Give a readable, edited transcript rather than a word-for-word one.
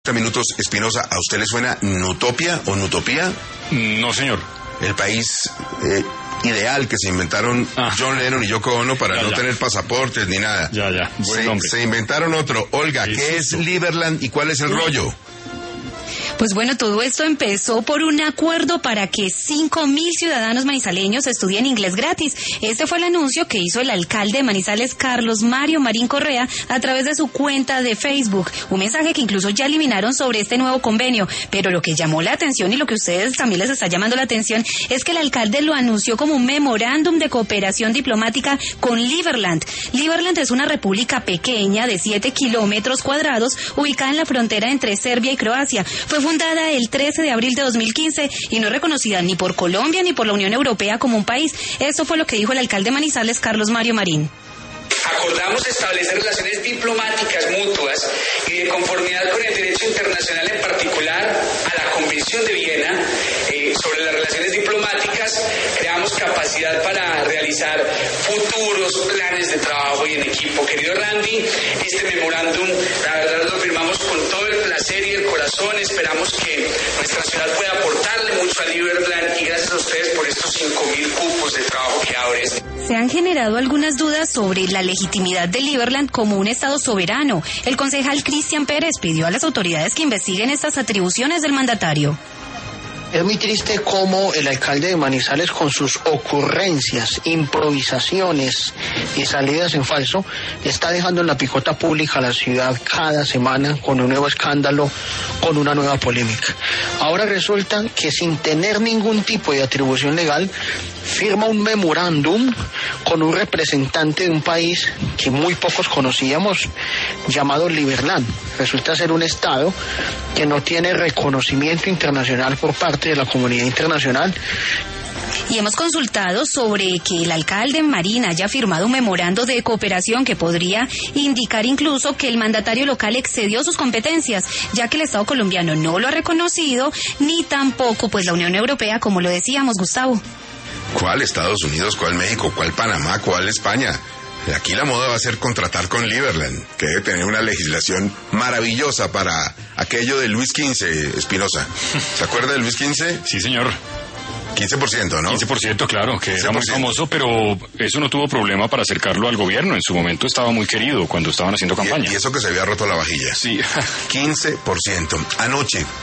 minutos. Espinosa, ¿a usted le suena Nutopia o Nutopía? No, señor. El país ideal que se inventaron John Lennon y Yoko Ono para no tener pasaportes ni nada. Buen nombre. Se inventaron otro. Olga, ¿qué es Liberland y cuál es el rollo? Pues bueno, todo esto empezó por un acuerdo para que 5,000 ciudadanos manizaleños estudien inglés gratis. Este fue el anuncio que hizo el alcalde de Manizales, Carlos Mario Marín Correa, a través de su cuenta de Facebook. Un mensaje que incluso ya eliminaron sobre este nuevo convenio. Pero lo que llamó la atención y lo que a ustedes también les está llamando la atención es que el alcalde lo anunció como un memorándum de cooperación diplomática con Liberland. Liberland es una república pequeña de 7 kilómetros cuadrados ubicada en la frontera entre Serbia y Croacia. Fue fundada el 13 de abril de 2015 y no es reconocida ni por Colombia ni por la Unión Europea como un país. Esto fue lo que dijo el alcalde de Manizales, Carlos Mario Marín. Acordamos establecer relaciones diplomáticas mutuas y de conformidad con el derecho internacional, en particular a la Convención de Viena sobre las relaciones diplomáticas. Creamos capacidad para realizar futuros planes de trabajo y en equipo. Querido Randy, este memorándum, la verdad, lo firmamos con todo el placer y el corazón. Esperamos que nuestra ciudad pueda aportarle mucho a Liberland y gracias a ustedes por estos 5,000 cupos de trabajo que abre. Se han generado algunas dudas sobre la legitimidad de Liberland como un estado soberano. El concejal Cristian Pérez pidió a las autoridades que investiguen estas atribuciones del mandatario. Es muy triste cómo el alcalde de Manizales, con sus ocurrencias, improvisaciones y salidas en falso, está dejando en la picota pública a la ciudad cada semana con un nuevo escándalo, con una nueva polémica. Ahora resulta que sin tener ningún tipo de atribución legal, firma un memorándum con un representante de un país que muy pocos conocíamos, llamado Liberland. Resulta ser un estado que no tiene reconocimiento internacional por parte de la comunidad internacional. Y hemos consultado sobre que el alcalde Marín haya firmado un memorando de cooperación que podría indicar incluso que el mandatario local excedió sus competencias, ya que el Estado colombiano no lo ha reconocido, ni tampoco pues la Unión Europea, como lo decíamos, Gustavo. ¿Cuál Estados Unidos? ¿Cuál México? ¿Cuál Panamá? ¿Cuál España? Aquí la moda va a ser contratar con Liberland, que debe tener una legislación maravillosa para aquello de Luis XV, Espinosa. ¿Se acuerda de Luis XV? Sí, señor. 15%, ¿no? 15%, claro, que 15%. era muy famoso, pero eso no tuvo problema para acercarlo al gobierno. En su momento estaba muy querido cuando estaban haciendo campaña. Y eso que se había roto la vajilla. Sí. 15%. Anoche,